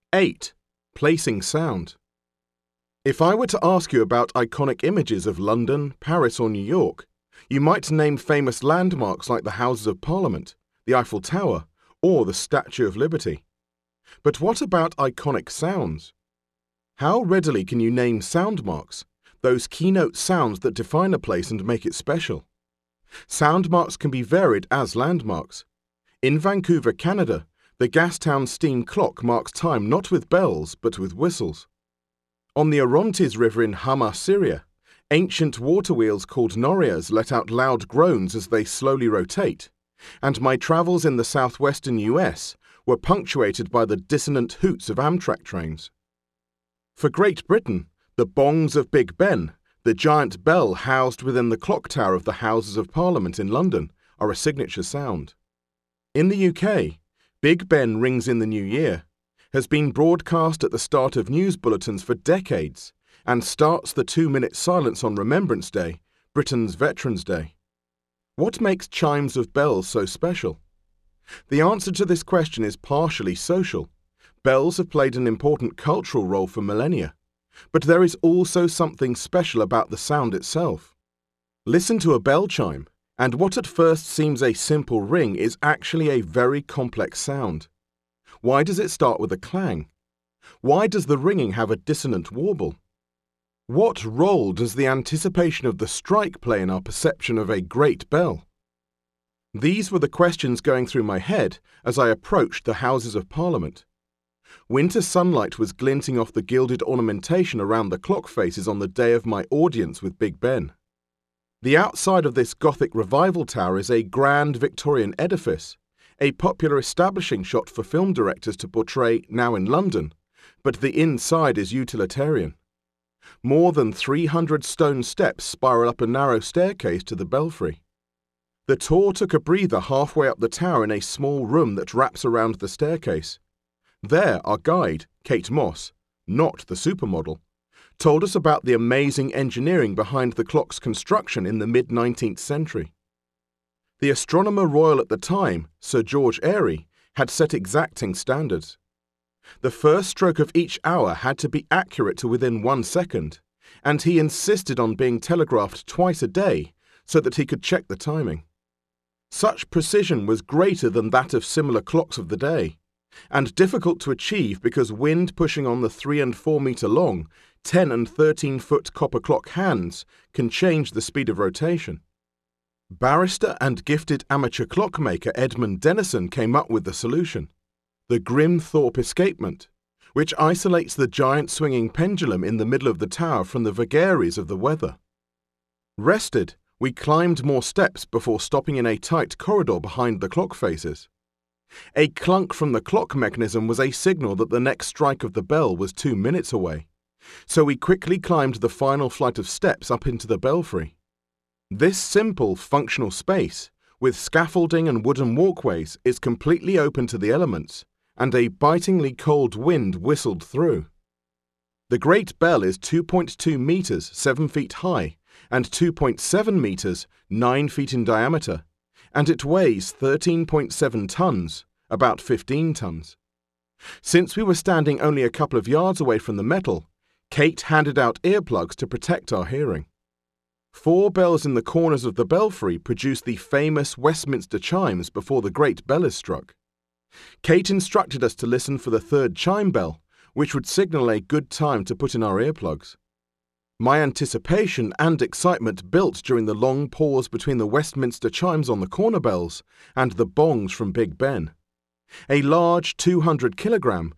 8. Placing sound. If I were to ask you about iconic images of London, Paris or New York, you might name famous landmarks like the Houses of Parliament, the Eiffel Tower, or the Statue of Liberty. But what about iconic sounds? How readily can you name sound marks, those keynote sounds that define a place and make it special? Sound marks can be varied as landmarks. In Vancouver, Canada, the Gastown steam clock marks time not with bells but with whistles. On the Orontes River in Hama, Syria, ancient water wheels called norias let out loud groans as they slowly rotate, and my travels in the southwestern US were punctuated by the dissonant hoots of Amtrak trains. For Great Britain, the bongs of Big Ben, the giant bell housed within the clock tower of the Houses of Parliament in London, are a signature sound. In the UK, Big Ben Rings in the New Year has been broadcast at the start of news bulletins for decades and starts the 2-minute silence on Remembrance Day, Britain's Veterans' Day. What makes chimes of bells so special? The answer to this question is partially social. Bells have played an important cultural role for millennia, but there is also something special about the sound itself. Listen to a bell chime, and what at first seems a simple ring is actually a very complex sound. Why does it start with a clang? Why does the ringing have a dissonant warble? What role does the anticipation of the strike play in our perception of a great bell? These were the questions going through my head as I approached the Houses of Parliament. Winter sunlight was glinting off the gilded ornamentation around the clock faces on the day of my audience with Big Ben. The outside of this Gothic revival tower is a grand Victorian edifice, a popular establishing shot for film directors to portray Now in London, but the inside is utilitarian. More than 300 stone steps spiral up a narrow staircase to the belfry. The tour took a breather halfway up the tower in a small room that wraps around the staircase. There, our guide, Kate Moss, not the supermodel, told us about the amazing engineering behind the clock's construction in the mid-19th century. The Astronomer Royal at the time, Sir George Airy, had set exacting standards. The first stroke of each hour had to be accurate to within 1 second, and he insisted on being telegraphed twice a day so that he could check the timing. Such precision was greater than that of similar clocks of the day, and difficult to achieve because wind pushing on the 3 and 4 meter long, 10 and 13-foot copper clock hands can change the speed of rotation. Barrister and gifted amateur clockmaker Edmund Dennison came up with the solution, the Grimthorpe escapement, which isolates the giant swinging pendulum in the middle of the tower from the vagaries of the weather. Rested, we climbed more steps before stopping in a tight corridor behind the clock faces. A clunk from the clock mechanism was a signal that the next strike of the bell was 2 minutes away, so we quickly climbed the final flight of steps up into the belfry. This simple, functional space, with scaffolding and wooden walkways, is completely open to the elements, and a bitingly cold wind whistled through. The Great Bell is 2.2 meters, 7 feet high, and 2.7 meters, 9 feet in diameter, and it weighs 13.7 tons, about 15 tons. Since we were standing only a couple of yards away from the metal, Kate handed out earplugs to protect our hearing. 4 bells in the corners of the belfry produce the famous Westminster chimes before the great bell is struck. Kate instructed us to listen for the 3rd chime bell, which would signal a good time to put in our earplugs. My anticipation and excitement built during the long pause between the Westminster chimes on the corner bells and the bongs from Big Ben. A large 200-kilogram,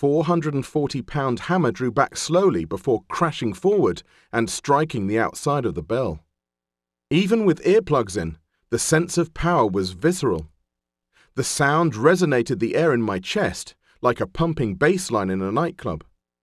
440-pound hammer drew back slowly before crashing forward and striking the outside of the bell. Even with earplugs in, the sense of power was visceral. The sound resonated the air in my chest like a pumping bass line in a nightclub.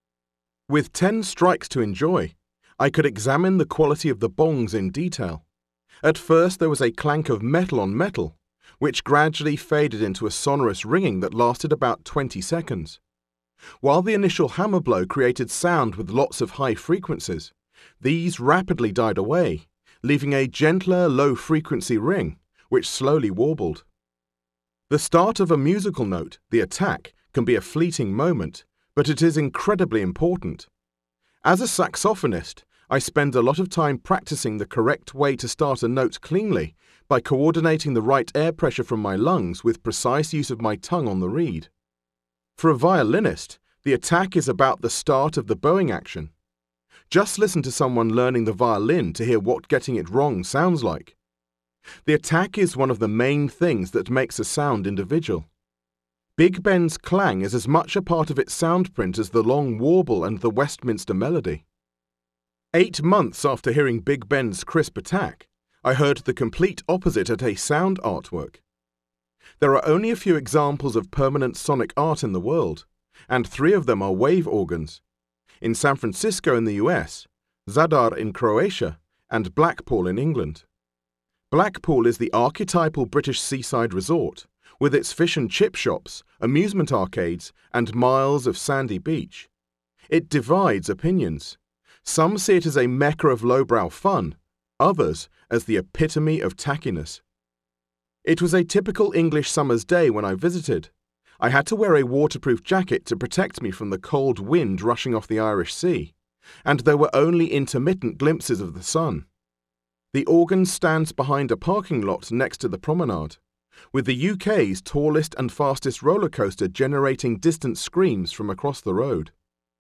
With 10 strikes to enjoy, I could examine the quality of the bongs in detail. At first there was a clank of metal on metal, which gradually faded into a sonorous ringing that lasted about 20 seconds. While the initial hammer blow created sound with lots of high frequencies, these rapidly died away, leaving a gentler low-frequency ring, which slowly warbled. The start of a musical note, the attack, can be a fleeting moment, but it is incredibly important. As a saxophonist, I spend a lot of time practicing the correct way to start a note cleanly by coordinating the right air pressure from my lungs with precise use of my tongue on the reed. For a violinist, the attack is about the start of the bowing action. Just listen to someone learning the violin to hear what getting it wrong sounds like. The attack is one of the main things that makes a sound individual. Big Ben's clang is as much a part of its soundprint as the long warble and the Westminster melody. 8 months after hearing Big Ben's crisp attack, I heard the complete opposite at a sound artwork. There are only a few examples of permanent sonic art in the world, and 3 of them are wave organs. In San Francisco in the US, Zadar in Croatia, and Blackpool in England. Blackpool is the archetypal British seaside resort, with its fish and chip shops, amusement arcades, and miles of sandy beach. It divides opinions. Some see it as a mecca of lowbrow fun, others as the epitome of tackiness. It was a typical English summer's day when I visited. I had to wear a waterproof jacket to protect me from the cold wind rushing off the Irish Sea, and there were only intermittent glimpses of the sun. The organ stands behind a parking lot next to the promenade, with the UK's tallest and fastest roller coaster generating distant screams from across the road.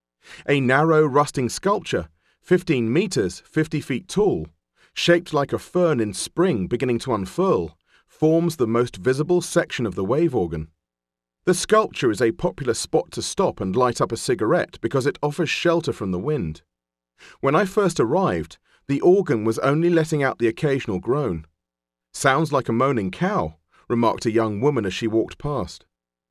A narrow rusting sculpture, 15 metres, 50 feet tall, shaped like a fern in spring beginning to unfurl, forms the most visible section of the wave organ. The sculpture is a popular spot to stop and light up a cigarette because it offers shelter from the wind. When I first arrived, the organ was only letting out the occasional groan. "Sounds like a moaning cow," remarked a young woman as she walked past.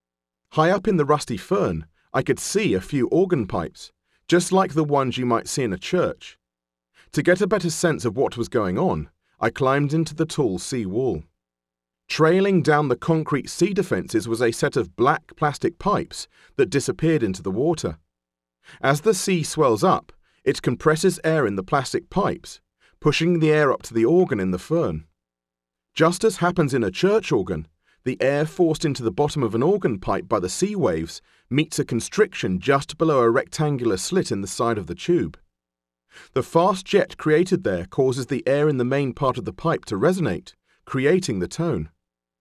High up in the rusty fern, I could see a few organ pipes, just like the ones you might see in a church. To get a better sense of what was going on, I climbed into the tall sea wall. Trailing down the concrete sea defences was a set of black plastic pipes that disappeared into the water. As the sea swells up, it compresses air in the plastic pipes, pushing the air up to the organ in the fern. Just as happens in a church organ, the air forced into the bottom of an organ pipe by the sea waves meets a constriction just below a rectangular slit in the side of the tube. The fast jet created there causes the air in the main part of the pipe to resonate, creating the tone.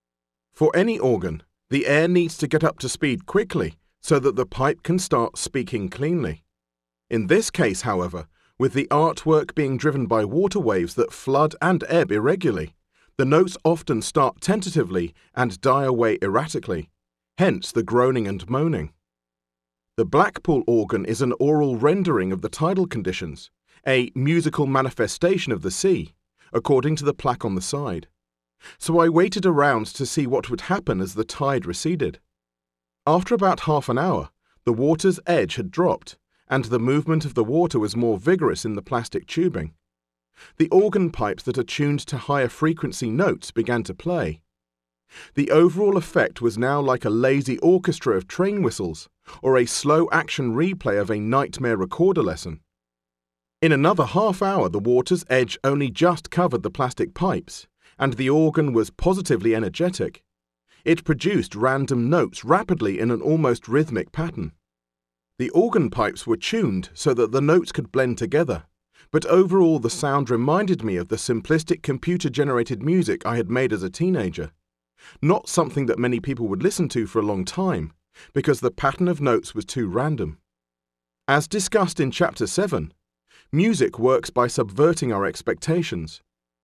For any organ, the air needs to get up to speed quickly so that the pipe can start speaking cleanly. In this case, however, with the artwork being driven by water waves that flood and ebb irregularly, the notes often start tentatively and die away erratically, hence the groaning and moaning. The Blackpool organ is an oral rendering of the tidal conditions, a musical manifestation of the sea, according to the plaque on the side. So I waited around to see what would happen as the tide receded. After about half an hour, the water's edge had dropped, and the movement of the water was more vigorous in the plastic tubing. The organ pipes that are tuned to higher frequency notes began to play. The overall effect was now like a lazy orchestra of train whistles, or a slow-action replay of a nightmare recorder lesson. In another half hour the water's edge only just covered the plastic pipes, and the organ was positively energetic. It produced random notes rapidly in an almost rhythmic pattern. The organ pipes were tuned so that the notes could blend together, but overall the sound reminded me of the simplistic computer-generated music I had made as a teenager. Not something that many people would listen to for a long time, because the pattern of notes was too random. As discussed in Chapter 7, music works by subverting our expectations.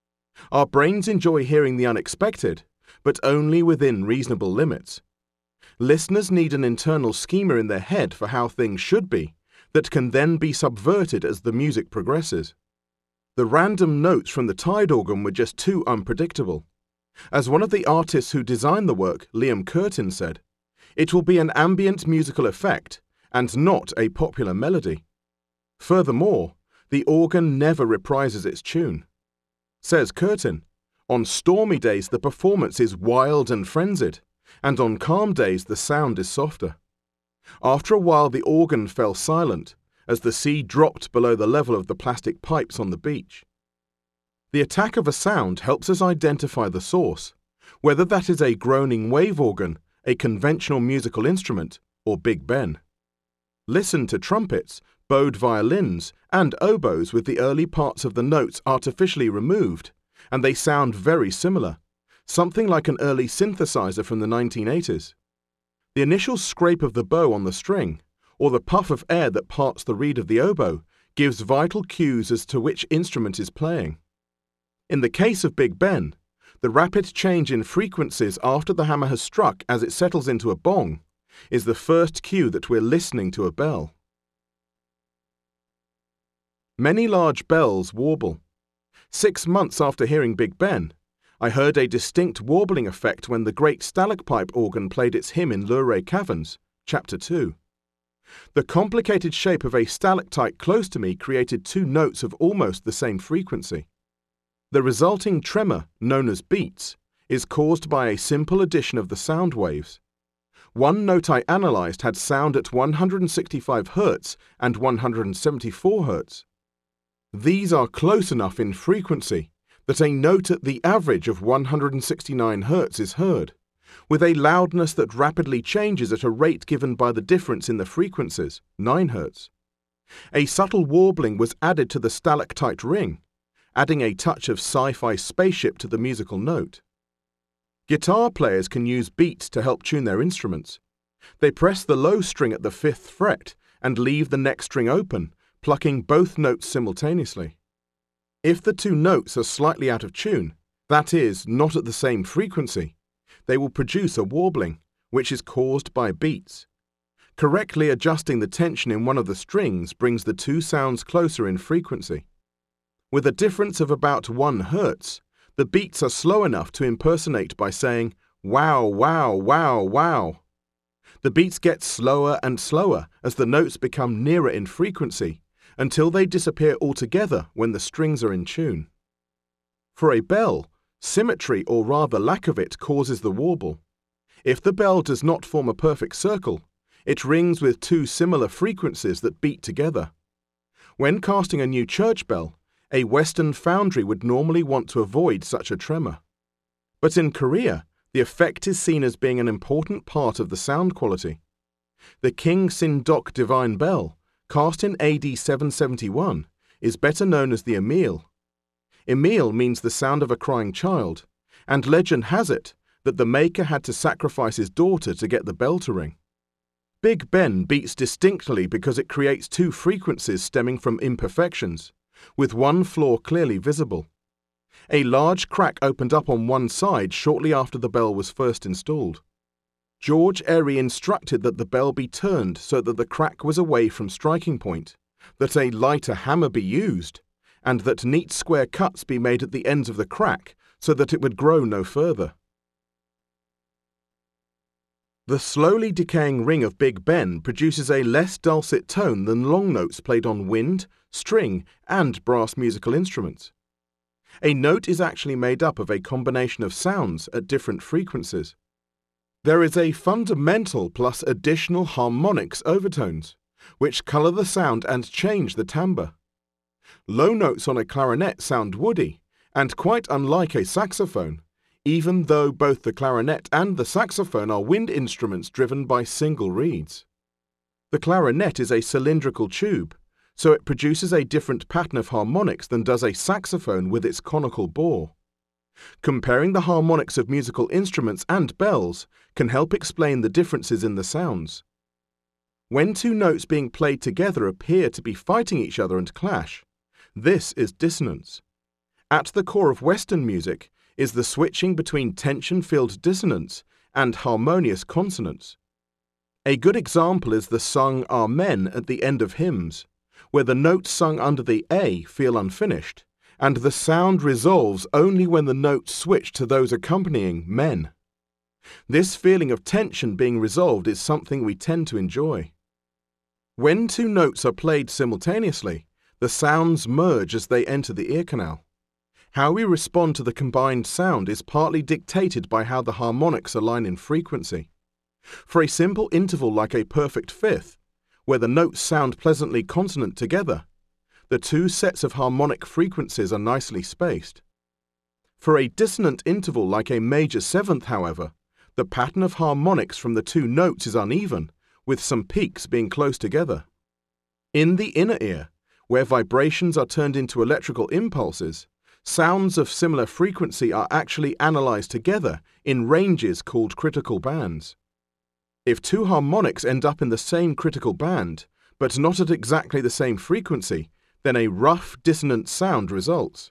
Our brains enjoy hearing the unexpected, but only within reasonable limits. Listeners need an internal schema in their head for how things should be, that can then be subverted as the music progresses. The random notes from the tide organ were just too unpredictable. As one of the artists who designed the work, Liam Curtin, said, "It will be an ambient musical effect, and not a popular melody." Furthermore, the organ never reprises its tune. Says Curtin, "On stormy days the performance is wild and frenzied, and on calm days the sound is softer." After a while the organ fell silent, as the sea dropped below the level of the plastic pipes on the beach. The attack of a sound helps us identify the source, whether that is a groaning wave organ, a conventional musical instrument, or Big Ben. Listen to trumpets, bowed violins, and oboes with the early parts of the notes artificially removed, and they sound very similar, something like an early synthesizer from the 1980s. The initial scrape of the bow on the string, or the puff of air that parts the reed of the oboe, gives vital cues as to which instrument is playing. In the case of Big Ben, the rapid change in frequencies after the hammer has struck as it settles into a bong is the first cue that we're listening to a bell. Many large bells warble. 6 months after hearing Big Ben, I heard a distinct warbling effect when the great stalagpipe organ played its hymn in Luray Caverns, Chapter 2. The complicated shape of a stalactite close to me created 2 notes of almost the same frequency. The resulting tremor, known as beats, is caused by a simple addition of the sound waves. One note I analyzed had sound at 165 Hz and 174 Hz. These are close enough in frequency that a note at the average of 169 Hz is heard, with a loudness that rapidly changes at a rate given by the difference in the frequencies, 9 Hz. A subtle warbling was added to the stalactite ring, adding a touch of sci-fi spaceship to the musical note. Guitar players can use beats to help tune their instruments. They press the low string at the 5th fret and leave the next string open, plucking both notes simultaneously. If the 2 notes are slightly out of tune, that is, not at the same frequency, they will produce a warbling, which is caused by beats. Correctly adjusting the tension in one of the strings brings the 2 sounds closer in frequency. With a difference of about 1 Hz, the beats are slow enough to impersonate by saying, wow, wow, wow, wow. The beats get slower and slower as the notes become nearer in frequency, until they disappear altogether when the strings are in tune. For a bell, symmetry or rather lack of it causes the warble. If the bell does not form a perfect circle, it rings with 2 similar frequencies that beat together. When casting a new church bell, a Western foundry would normally want to avoid such a tremor. But in Korea, the effect is seen as being an important part of the sound quality. The King Sindok Divine Bell, cast in AD 771, is better known as the Emil. Emil means the sound of a crying child, and legend has it that the maker had to sacrifice his daughter to get the bell to ring. Big Ben beats distinctly because it creates 2 frequencies stemming from imperfections, with one flaw clearly visible. A large crack opened up on one side shortly after the bell was first installed. George Airy instructed that the bell be turned so that the crack was away from striking point, that a lighter hammer be used, and that neat square cuts be made at the ends of the crack so that it would grow no further. The slowly decaying ring of Big Ben produces a less dulcet tone than long notes played on wind, string, and brass musical instruments. A note is actually made up of a combination of sounds at different frequencies. There is a fundamental plus additional harmonics overtones, which color the sound and change the timbre. Low notes on a clarinet sound woody, and quite unlike a saxophone, even though both the clarinet and the saxophone are wind instruments driven by single reeds. The clarinet is a cylindrical tube, so it produces a different pattern of harmonics than does a saxophone with its conical bore. Comparing the harmonics of musical instruments and bells can help explain the differences in the sounds. When 2 notes being played together appear to be fighting each other and clash, this is dissonance. At the core of Western music is the switching between tension-filled dissonance and harmonious consonance. A good example is the sung Amen at the end of hymns, where the notes sung under the A feel unfinished, and the sound resolves only when the notes switch to those accompanying men. This feeling of tension being resolved is something we tend to enjoy. When 2 notes are played simultaneously, the sounds merge as they enter the ear canal. How we respond to the combined sound is partly dictated by how the harmonics align in frequency. For a simple interval like a perfect fifth, where the notes sound pleasantly consonant together, the 2 sets of harmonic frequencies are nicely spaced. For a dissonant interval like a major seventh, however, the pattern of harmonics from the 2 notes is uneven, with some peaks being close together. In the inner ear, where vibrations are turned into electrical impulses, sounds of similar frequency are actually analyzed together in ranges called critical bands. If two harmonics end up in the same critical band, but not at exactly the same frequency, then a rough dissonant sound results.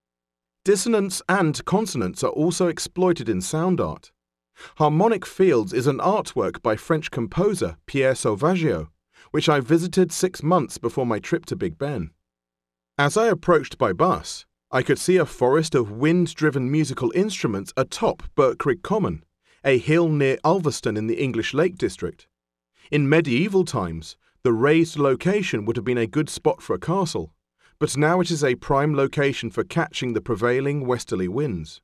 Dissonance and consonance are also exploited in sound art. Harmonic Fields is an artwork by French composer Pierre Sauvageau, which I visited 6 months before my trip to Big Ben. As I approached by bus, I could see a forest of wind-driven musical instruments atop Birkrigg Common, a hill near Ulverston in the English Lake District. In medieval times, the raised location would have been a good spot for a castle, but now it is a prime location for catching the prevailing westerly winds.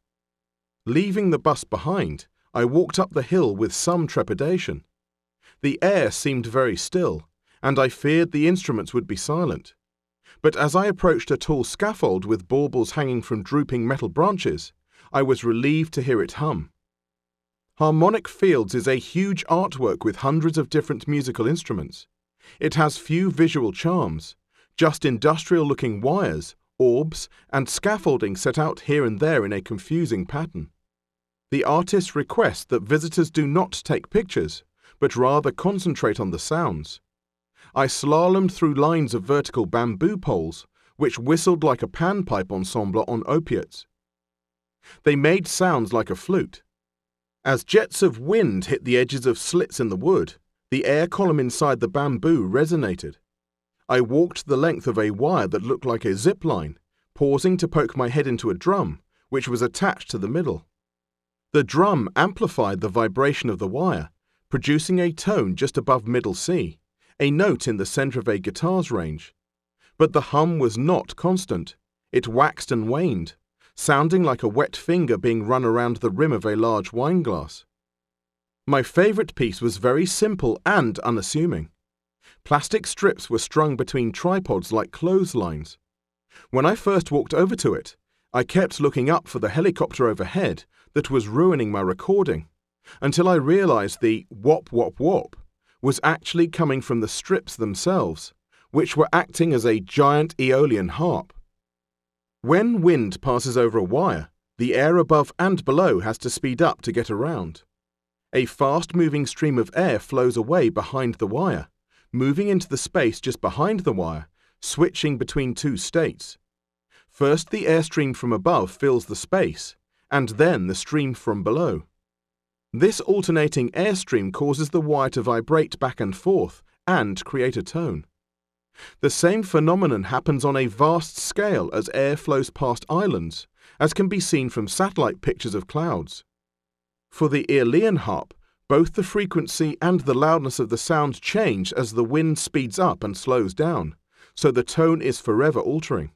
Leaving the bus behind, I walked up the hill with some trepidation. The air seemed very still, and I feared the instruments would be silent. But as I approached a tall scaffold with baubles hanging from drooping metal branches, I was relieved to hear it hum. Harmonic Fields is a huge artwork with hundreds of different musical instruments. It has few visual charms, just industrial-looking wires, orbs, and scaffolding set out here and there in a confusing pattern. The artist requests that visitors do not take pictures, but rather concentrate on the sounds. I slalomed through lines of vertical bamboo poles, which whistled like a panpipe ensemble on opiates. They made sounds like a flute. As jets of wind hit the edges of slits in the wood, the air column inside the bamboo resonated. I walked the length of a wire that looked like a zip line, pausing to poke my head into a drum, which was attached to the middle. The drum amplified the vibration of the wire, producing a tone just above middle C, a note in the center of a guitar's range. But the hum was not constant. It waxed and waned, sounding like a wet finger being run around the rim of a large wine glass. My favorite piece was very simple and unassuming. Plastic strips were strung between tripods like clotheslines. When I first walked over to it, I kept looking up for the helicopter overhead that was ruining my recording, until I realized the whop whop whop was actually coming from the strips themselves, which were acting as a giant Aeolian harp. When wind passes over a wire, the air above and below has to speed up to get around. A fast-moving stream of air flows away behind the wire, moving into the space just behind the wire, switching between two states. First, the airstream from above fills the space, and then the stream from below. This alternating airstream causes the wire to vibrate back and forth and create a tone. The same phenomenon happens on a vast scale as air flows past islands, as can be seen from satellite pictures of clouds. For the Aeolian harp, both the frequency and the loudness of the sound change as the wind speeds up and slows down, so the tone is forever altering.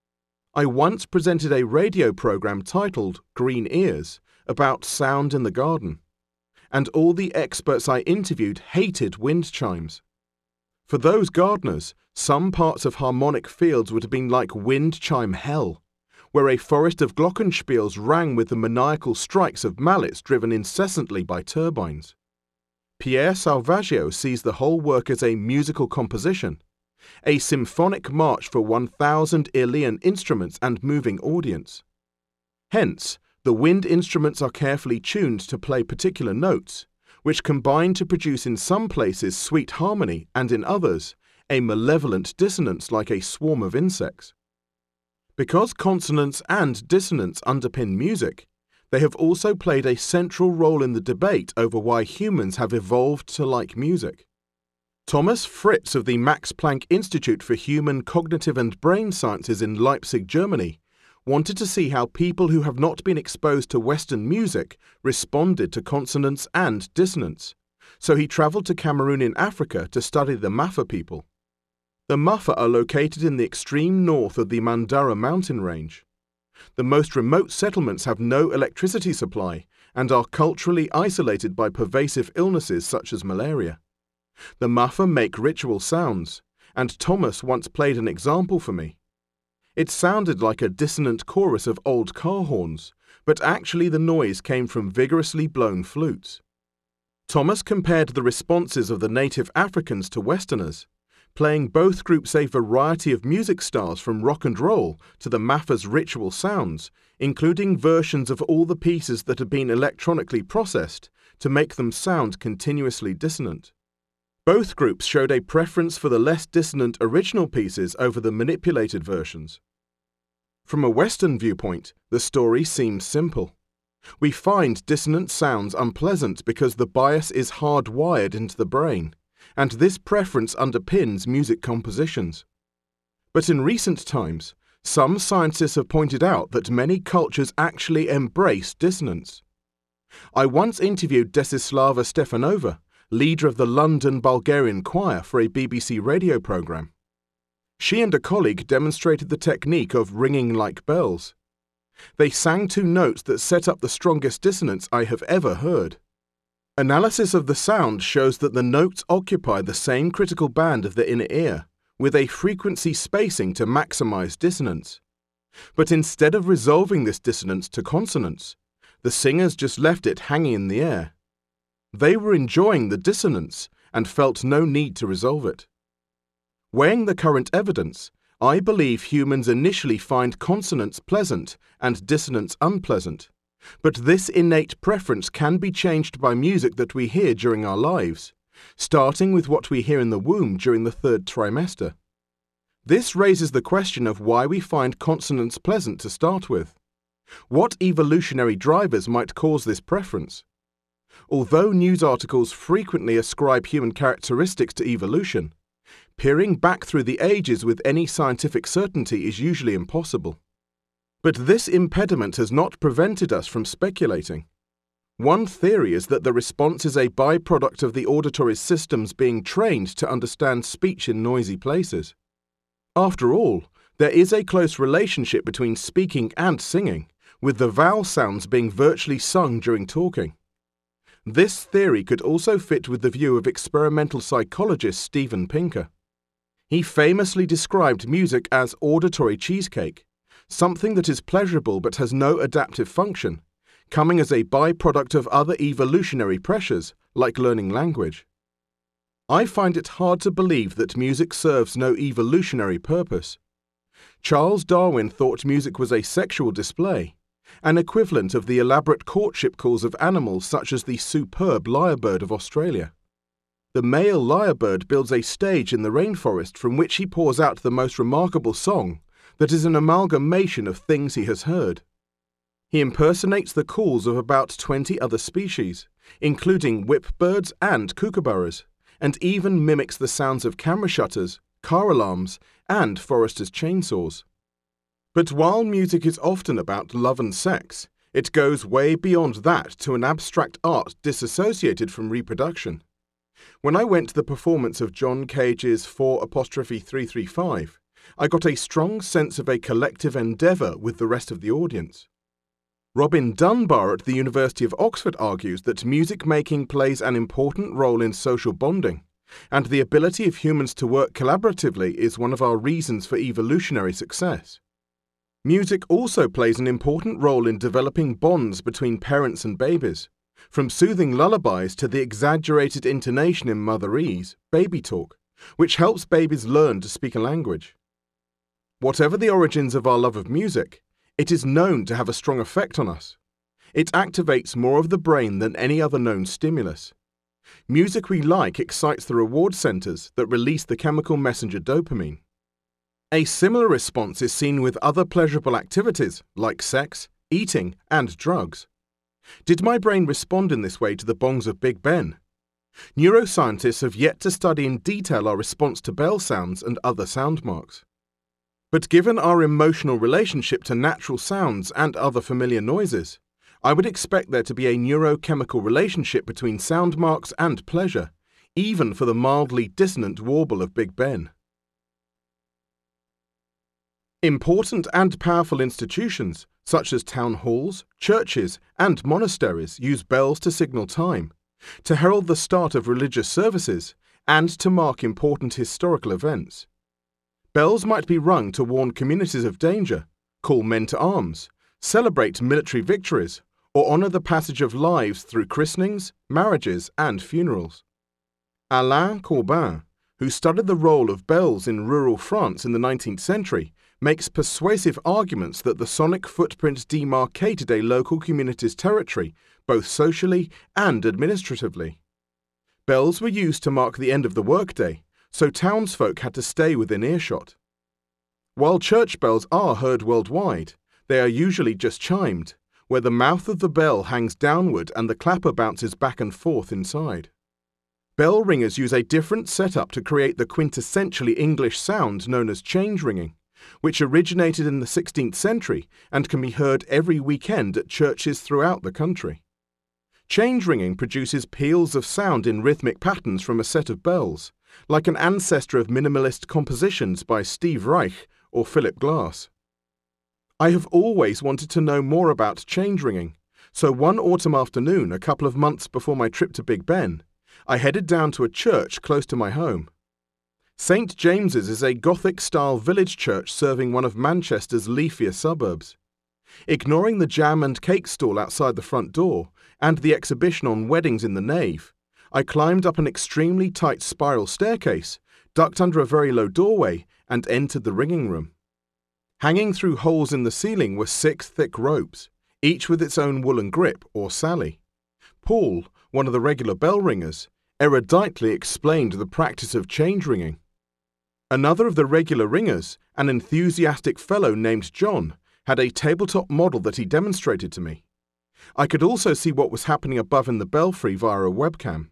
I once presented a radio program titled Green Ears about sound in the garden, and all the experts I interviewed hated wind chimes. For those gardeners, some parts of Harmonic Fields would have been like wind chime hell, where a forest of glockenspiels rang with the maniacal strikes of mallets driven incessantly by turbines. Pierre Sauvageau sees the whole work as a musical composition, a symphonic march for 1,000 Aeolian instruments and moving audience. Hence, the wind instruments are carefully tuned to play particular notes, which combine to produce in some places sweet harmony and in others a malevolent dissonance like a swarm of insects. Because consonance and dissonance underpin music, they have also played a central role in the debate over why humans have evolved to like music. Thomas Fritz of the Max Planck Institute for Human Cognitive and Brain Sciences in Leipzig, Germany, wanted to see how people who have not been exposed to Western music responded to consonance and dissonance, so he traveled to Cameroon in Africa to study the Mafa people. The Mafa are located in the extreme north of the Mandara mountain range. The most remote settlements have no electricity supply and are culturally isolated by pervasive illnesses such as malaria. The Mafa make ritual sounds, and Thomas once played an example for me. It sounded like a dissonant chorus of old car horns, but actually the noise came from vigorously blown flutes. Thomas compared the responses of the native Africans to Westerners, playing both groups a variety of music styles from rock and roll to the Mafa's ritual sounds, including versions of all the pieces that had been electronically processed to make them sound continuously dissonant. Both groups showed a preference for the less dissonant original pieces over the manipulated versions. From a Western viewpoint, the story seems simple. We find dissonant sounds unpleasant because the bias is hardwired into the brain, and this preference underpins music compositions. But in recent times, some scientists have pointed out that many cultures actually embrace dissonance. I once interviewed Desislava Stefanova, leader of the London Bulgarian Choir, for a BBC radio programme. She and a colleague demonstrated the technique of ringing like bells. They sang two notes that set up the strongest dissonance I have ever heard. Analysis of the sound shows that the notes occupy the same critical band of the inner ear, with a frequency spacing to maximize dissonance. But instead of resolving this dissonance to consonance, the singers just left it hanging in the air. They were enjoying the dissonance and felt no need to resolve it. Weighing the current evidence, I believe humans initially find consonance pleasant and dissonance unpleasant, but this innate preference can be changed by music that we hear during our lives, starting with what we hear in the womb during the third trimester. This raises the question of why we find consonance pleasant to start with. What evolutionary drivers might cause this preference? Although news articles frequently ascribe human characteristics to evolution, peering back through the ages with any scientific certainty is usually impossible. But this impediment has not prevented us from speculating. One theory is that the response is a byproduct of the auditory systems being trained to understand speech in noisy places. After all, there is a close relationship between speaking and singing, with the vowel sounds being virtually sung during talking. This theory could also fit with the view of experimental psychologist Steven Pinker. He famously described music as auditory cheesecake, something that is pleasurable but has no adaptive function, coming as a byproduct of other evolutionary pressures, like learning language. I find it hard to believe that music serves no evolutionary purpose. Charles Darwin thought music was a sexual display, an equivalent of the elaborate courtship calls of animals such as the superb lyrebird of Australia. The male lyrebird builds a stage in the rainforest from which he pours out the most remarkable song that is an amalgamation of things he has heard. He impersonates the calls of about 20 other species, including whipbirds and kookaburras, and even mimics the sounds of camera shutters, car alarms, and foresters' chainsaws. But while music is often about love and sex, it goes way beyond that to an abstract art disassociated from reproduction. When I went to the performance of John Cage's 4'335, I got a strong sense of a collective endeavour with the rest of the audience. Robin Dunbar at the University of Oxford argues that music making plays an important role in social bonding, and the ability of humans to work collaboratively is one of our reasons for evolutionary success. Music also plays an important role in developing bonds between parents and babies, from soothing lullabies to the exaggerated intonation in motherese, baby talk, which helps babies learn to speak a language. Whatever the origins of our love of music, it is known to have a strong effect on us. It activates more of the brain than any other known stimulus. Music we like excites the reward centers that release the chemical messenger dopamine. A similar response is seen with other pleasurable activities like sex, eating, and drugs. Did my brain respond in this way to the bongs of Big Ben? Neuroscientists have yet to study in detail our response to bell sounds and other sound marks. But given our emotional relationship to natural sounds and other familiar noises, I would expect there to be a neurochemical relationship between sound marks and pleasure, even for the mildly dissonant warble of Big Ben. Important and powerful institutions, such as town halls, churches, and monasteries, use bells to signal time, to herald the start of religious services, and to mark important historical events. Bells might be rung to warn communities of danger, call men to arms, celebrate military victories, or honour the passage of lives through christenings, marriages, and funerals. Alain Corbin, who studied the role of bells in rural France in the 19th century, makes persuasive arguments that the sonic footprint demarcated a local community's territory, both socially and administratively. Bells were used to mark the end of the workday, so townsfolk had to stay within earshot. While church bells are heard worldwide, they are usually just chimed, where the mouth of the bell hangs downward and the clapper bounces back and forth inside. Bell ringers use a different setup to create the quintessentially English sound known as change ringing, which originated in the 16th century and can be heard every weekend at churches throughout the country. Change ringing produces peals of sound in rhythmic patterns from a set of bells, like an ancestor of minimalist compositions by Steve Reich or Philip Glass. I have always wanted to know more about change ringing, so one autumn afternoon, a couple of months before my trip to Big Ben, I headed down to a church close to my home. St. James's is a Gothic-style village church serving one of Manchester's leafier suburbs. Ignoring the jam and cake stall outside the front door and the exhibition on weddings in the nave, I climbed up an extremely tight spiral staircase, ducked under a very low doorway, and entered the ringing room. Hanging through holes in the ceiling were 6 thick ropes, each with its own woolen grip or sally. Paul, one of the regular bell ringers, eruditely explained the practice of change ringing. Another of the regular ringers, an enthusiastic fellow named John, had a tabletop model that he demonstrated to me. I could also see what was happening above in the belfry via a webcam.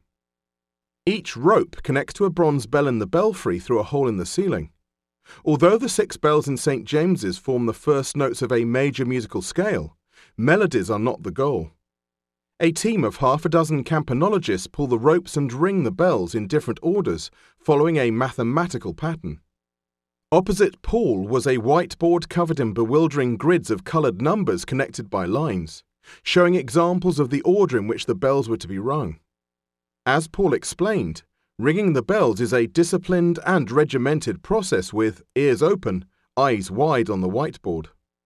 Each rope connects to a bronze bell in the belfry through a hole in the ceiling. Although the 6 bells in St. James's form the first notes of a major musical scale, melodies are not the goal. A team of half a dozen campanologists pull the ropes and ring the bells in different orders, following a mathematical pattern. Opposite Paul was a whiteboard covered in bewildering grids of coloured numbers connected by lines, showing examples of the order in which the bells were to be rung. As Paul explained, ringing the bells is a disciplined and regimented process with ears open, eyes wide on the whiteboard.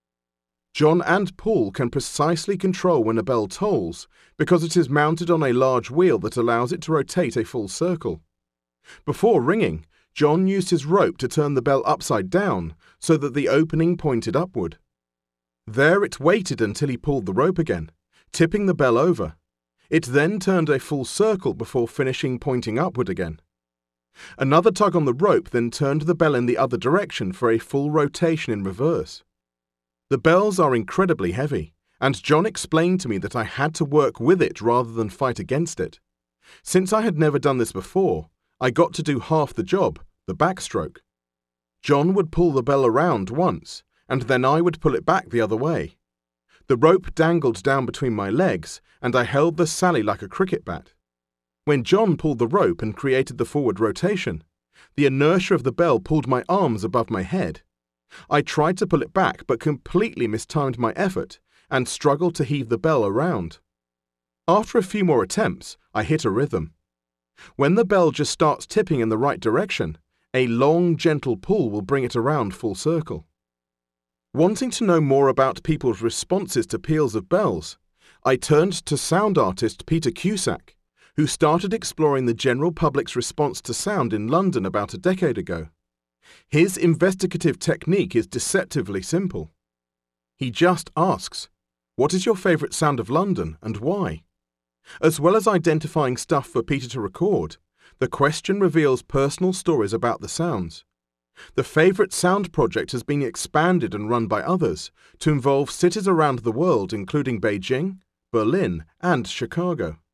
John and Paul can precisely control when a bell tolls because it is mounted on a large wheel that allows it to rotate a full circle. Before ringing, John used his rope to turn the bell upside down so that the opening pointed upward. There it waited until he pulled the rope again, tipping the bell over. It then turned a full circle before finishing pointing upward again. Another tug on the rope then turned the bell in the other direction for a full rotation in reverse. The bells are incredibly heavy, and John explained to me that I had to work with it rather than fight against it. Since I had never done this before, I got to do half the job, the backstroke. John would pull the bell around once, and then I would pull it back the other way. The rope dangled down between my legs, and I held the sally like a cricket bat. When John pulled the rope and created the forward rotation, the inertia of the bell pulled my arms above my head. I tried to pull it back but completely mistimed my effort and struggled to heave the bell around. After a few more attempts, I hit a rhythm. When the bell just starts tipping in the right direction, a long, gentle pull will bring it around full circle. Wanting to know more about people's responses to peals of bells, I turned to sound artist Peter Cusack, who started exploring the general public's response to sound in London about a decade ago. His investigative technique is deceptively simple. He just asks, "What is your favourite sound of London and why?" As well as identifying stuff for Peter to record, the question reveals personal stories about the sounds. The Favourite Sound project has been expanded and run by others to involve cities around the world including Beijing, Berlin and Chicago.